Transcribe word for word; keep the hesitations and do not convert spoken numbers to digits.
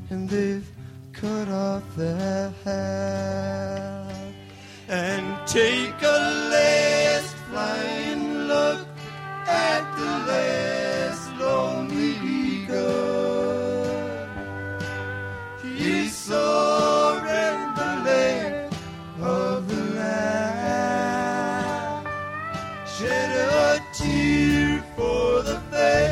and they've cut off their hair. And take a last flying look at the last lonely eagle. He soared in the land of the land, shed a tear for the fair.